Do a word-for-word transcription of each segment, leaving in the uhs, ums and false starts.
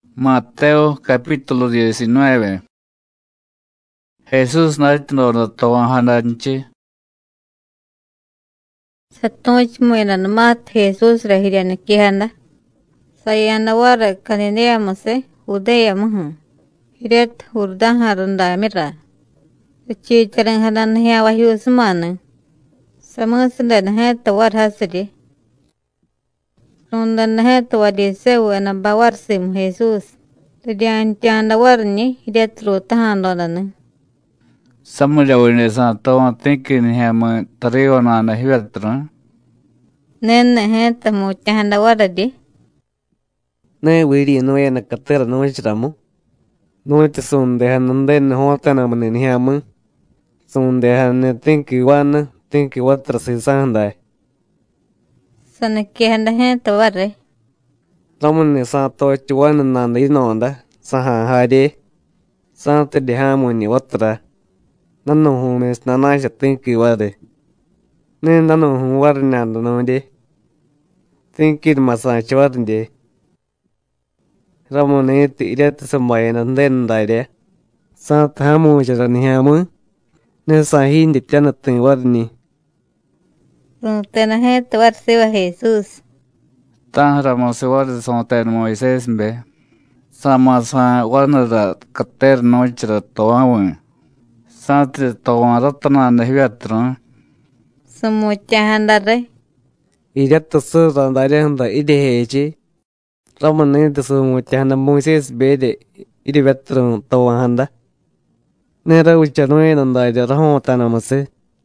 Mateo capítulo diecinueve. Jesús naitno toahananchi. Satoch mueran mat Jesús rahirian kihanda. Sayana wara kanenea mose Judea muhu. Hiret hurdan harunda mira. Chicharan hadan hea wahyu sumana. Samusindan het tawar hasri. Rundan het wadi sew ana bawar sim Jesus. Tidian tianda warni hiret rutahan lodana. Samujawine sa toa thinking hema tariwa na na hiwatra. Nen het mu chanda waradi. Ne wiri no ya na katera no chramu. No te son de hananden hota na manen hiamu. Son de han thinki wan thinki watra se sanda. Sana kihanda het warre. Ramun ne sa to chuan na na inonda. Sa ha hade. Sa te de hamu ni watra. Nano hu mes na na thinki wade. Ne nano hu war na no de. Thinki masa chwarde. Ramone ti iret samay nanden daide. Sa thamu jaran hiamu. Ne sa hin de tanatin warni. Runtena het war sewa Jesus. Tan ramo se wada son ten Moises be. Sama sa wana da kater nochra toawan. Sa te toa ratana na hiwatra. Sumu chanda re. Iret su randare handa ide heji. Ramone te su mu chana Moises bede ide vetron toa handa. Ne ra uchanoe nanda de raho tanamase.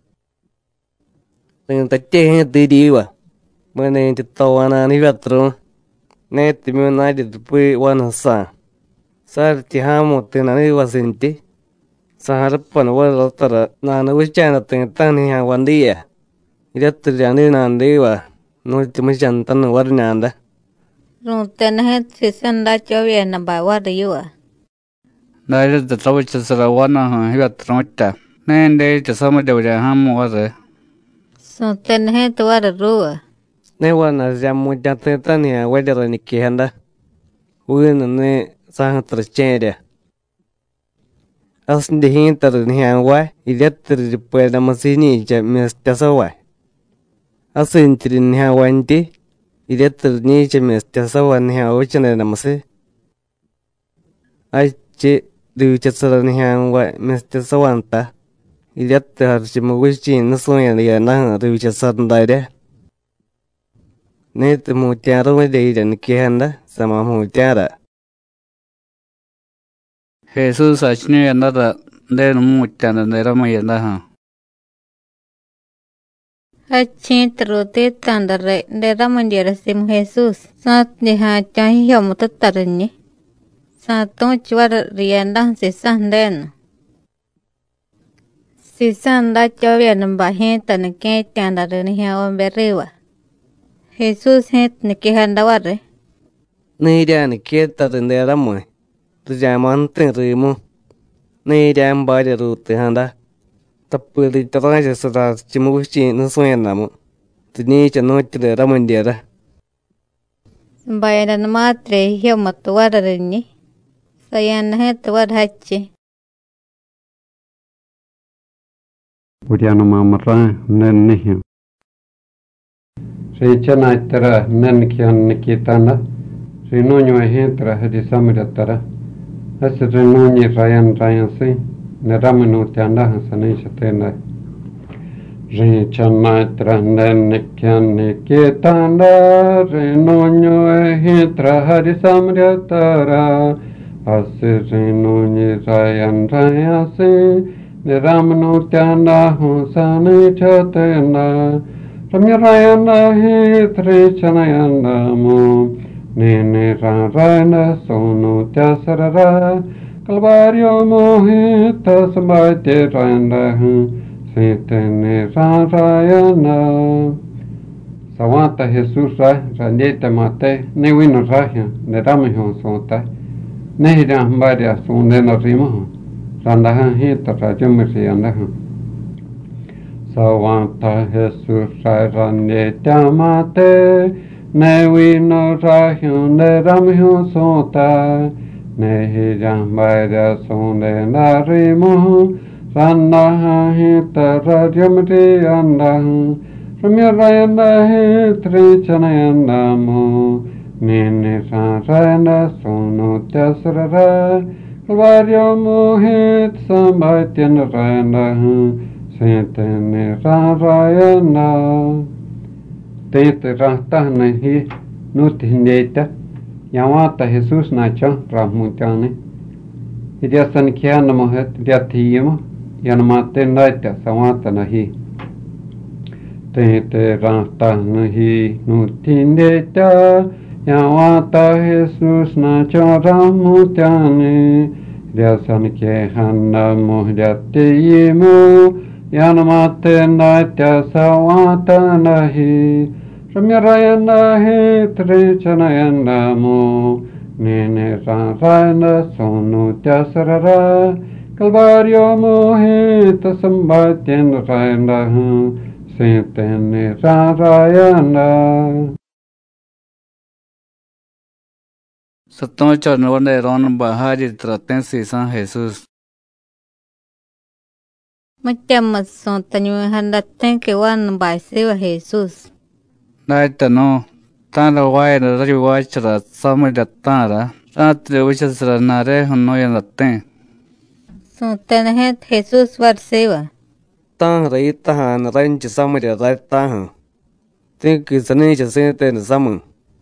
Nên ta chế tư đi wa. Mà nên ta tàu ana ni vetron. Ne te mi na de pui wan sa. Sa ti ha mo te na ni wasenti. Sa harpan wa rotara na na uchana te tan ni ha wandia. Iret te ni na de wa. No te mi jan tan war nyanda. Runtena het sisanda chovia na ba war yuwa. Naira da tawcha sara wana hiwatra mata. Nende te samujawja hamu wada. Runtena het war ruwa. Ne wana jamu jante tan ya wedera ni kihanda. Uina ne sa hatra chere. As de hintar ni hanwa. Iret te pueda masini ja mestasawa. As intri ni hawanti. Iret te ni ja mestasawa ni hawachana namase. Aiche duchasara ni hanwa mestasawanta. Iret te harchi muguchi nasuya ni na duchasarandai. Ne te mu tiara me de iran kihanda sama mu tiara. Jesus achni another den muchana de ramayana ha. Hachin trote tandare de ramandira sim Jesus. Sat ni ha chahi yamuta tarinni. Sato chwar rienda sisan den. Sisan da chovia namba henta ke tandare ni ha omberewa. Jesus het ni kihanda warre. Ne iran kieta de ramoy. Tu jaman te rimu. Ne iran ba de rute handa. Tapu di taraja sara chimuchi nasuya namu. Tini chano chile ramandira. Bayanan matre yamuta warrenni. Sayan het war hachi. Uriano mamara nen nihi. Reichana itara nen kian nikitana. Rinonyo ehentra hadi samiratara. Asa rinonyi rayan rayan si. Neraminu tianda hasani shatena. Reichana itara nen kian nikitana. Rinonyo ehentra hadi samiratara. Asa rinonyi rayan rayan si. Neraminu tianda hasani shatena. Ramyarayana hitri chanayana mo. Nene rana sonu tyasarara. Kalvario mohita sambaite rana. Sitene rarayana. Sawanta Jesus ra randeta mate. Ne wino rahya. Ne ramiho sota. Ne hira hambaria sundena rimo. Randaha hita rajumiri yandaha. Sawanta Jesus ra randeta mate. ne vi no ra hyun ne ram hyun so ta ne hi jam bai ra so ne na ri mo ran na ha hi ta ra jam ri an na ramya ra na hi tri chana na mo ne ne sa ra na so no ta sra ra Kalvario mohit sambaityan rana Sentene rarayana Tente rahtahna hi nuthindeita Yamata Jesus nacha rahmutane Idyasan kiana mohet dyatiyama Yanamate naita samata nahi Tente rahtahna hi nuthindeita Yamata Jesus nacha rahmutane Idyasan kiana mohyatiyama Yanamate naita samata nahi Ramyarayana he trichanayana mo Nene rarayana sonu tyasarara Kalvario mo he tasambatyan rayana Sentene rarayana Satón chorno de ron bahari traten si San Jesús. Muchamas son tañu handaten que wan baisiva Jesús. Naita no, tan la guay de la guay chara samu de tara, atre wichas la nare no ya la ten. Son tenehet Jesús varsiva. Tan rei tahan ranch samu de rai tahan. Think is an inch sent in samu.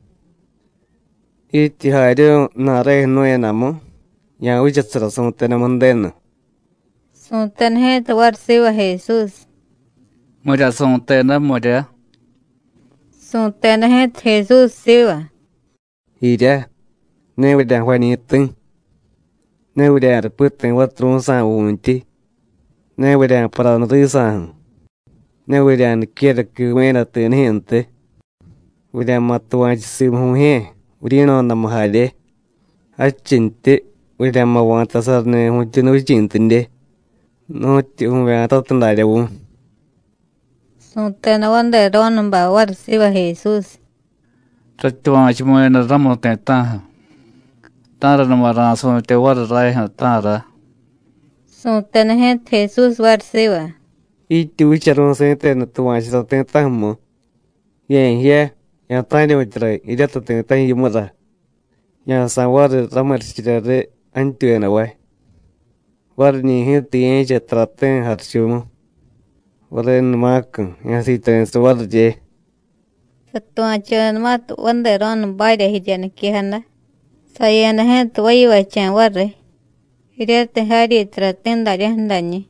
Iti haidu na re no ya namo. Ya wichas la son tenemondena. Son tenehet varsiva Jesús. Moja son tena moja. Son tenehet Jesús siva. Ida. Ne we dan wani ting. Ne we dan put thing what thrown sa unti. Ne we dan para no risa. Ne we dan kira ku mena ten hente. We dan matuan sim hu he. We dan on nam hade. Achinte we dan ma wanta sar ne hu tinu chintinde. No ti hu wa ta tan da de. Son tenawan de ron ba varsiva Jesús. Tatuan chimo na ramo ten ta. Tara no mara son te war rai ha tara. Son tenehet Jesús varsiva. Iti wicharon se ten tuan sa ten tamo. Yen ye. Ya tani witrai. Ida ta ten tan yumura. Ya sa war ramar chire antu ena wai. War ni he tien je traten harchumo. Waren mak ya si ten so war je. Satuan chan mat wan de ron ba de hijan kihanda. Sayan het wai wa chan warre. Hiret hari traten da jahandañi.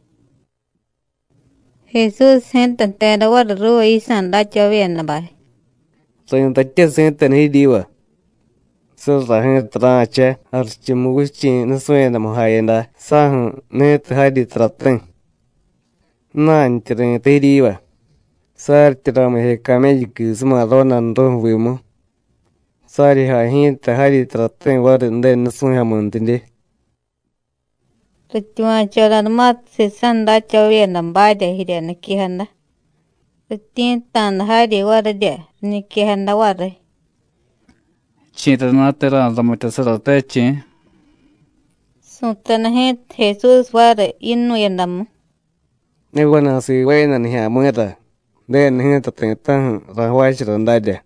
Jesús hentan te da war ru isan da chavien na bai. Sayan ta che se ten hi diwa. So ra he tra che harchumo wichi no so ena mo hayenda. Sa ne te hari traten. Nan tren te diwa. Sar tirame he kamel ki sma ronan ron wimo. Sari ha hin ta hari traten war den so ha montinde. Rituan chalan mat se san da chavien na bai de hijan kihanda. Ritin tan hari war de ni kihanda warre. Chita na tera ramo te sara te chi. Son tenehet Jesús warre inu yandam. Ne wana si wena ni ha muera. Den he ta ten tan ra wai chran da de.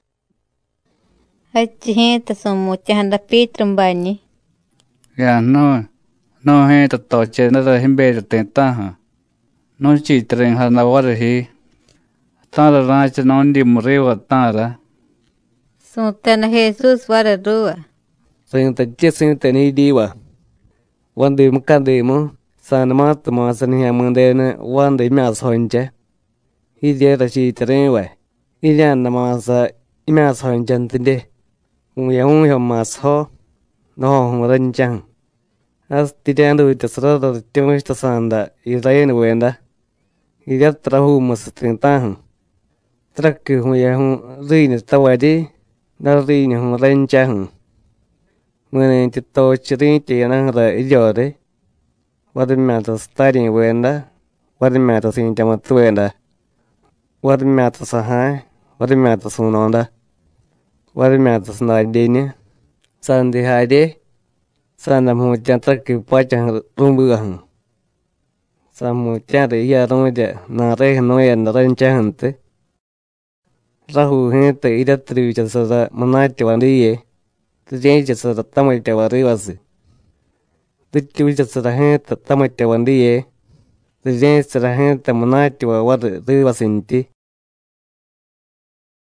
Hachi het son muchanda pitrum bañi. Ya no, no he ta to che na da himbe te ten ta ha. No chi tren ha na war hi. Tara ra che non di mureva tara. Son ten Jesús warre rua. Sayan ta che se ten hi diwa. Wan de makan de mo. San mat ma san hi amande wan de ma sonche. Hi je ta chi tren wa. Hi jan na ma sa ima son jan tinde. Un ya un ya ma so. No hum ran chang. As ti dan du ta sra da temo sta sanda. I rayen wenda. I ya trahu mas ten ta. Trak hu ya hu ri ni ta wa di. Na ri ni hu ran chang. Mene ti to chri ti na ra i jo de. What matter studying wenda. What matters in Jamatuenda. What matters a high. What matters on onda. Vale me atas na idenya. San de haide. San nam ho chanta ki pa chang rumbu hang. San mo cha de ya rong ja na re no ya na ren cha hante. Rahu he te ida tri cha sa da mana ti wan ye. Tu je cha sa da tamai te wa re was. Tu chu cha sa da he ta tamai te wan ye. Tu je sa da he ta mana ti wa wa re was inti.